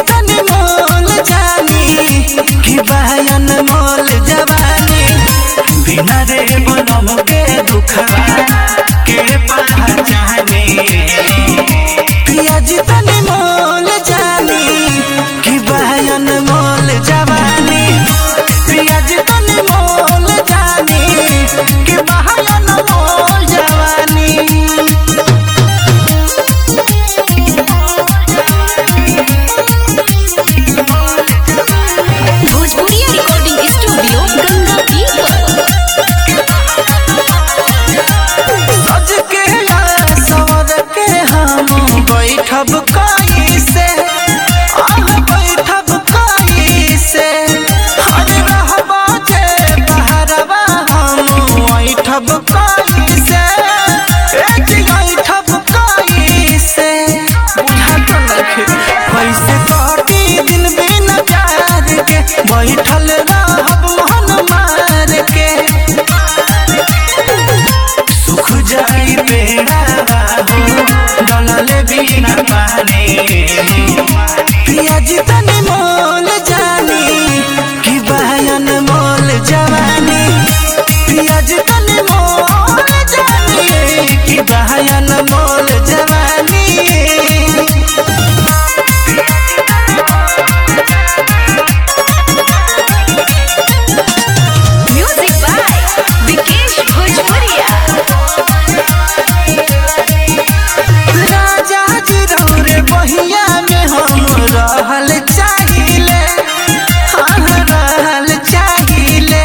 तनी मोल जानी कि बहन मोल जवानी बिना रे बनम के दुखवा के पहचाने पिया जी तनी मोल जानी कि बहन मोल जवानी पिया जी तनी मोल जानी कि बहन मोल जवानी। बैठब कैसे बैठब कैसे अरे रहबा जे बहरवा हम बैठब कैसे बैठब कैसे बुझा तो लगे कैसे कटी दिन बिन प्यार के बैठल रहब मन मार के सुख जाई बेड़ा बिना पाने पिया जी तनी मोल जानी कि बहन मोल जवानी पिया जी तनी मोल जानी कि बहन मोल जवानी। म्यूजिक बाय विकेश भोजपुरिया। बहिया में हम रहल चाहिए रहल चाहिए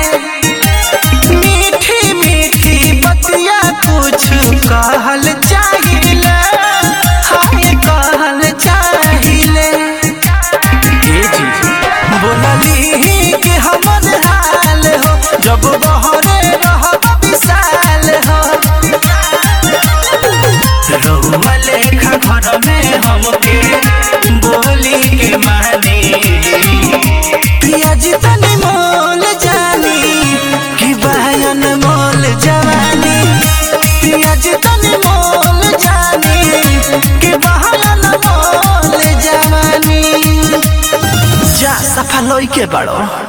मीठी मीठी बतिया कुछ कहल चाहिए कहल चाहिए बोलली कि हमर हाल हो जब बहरे रहब विशाल हो रहुआ लेखा घर में हमके बोली के माने पिया जी तनी मोल जानी कि बहन मोल जवानी पिया जी तनी मोल जानी कि बहन मोल जवानी जा सफा लई के बड़ो।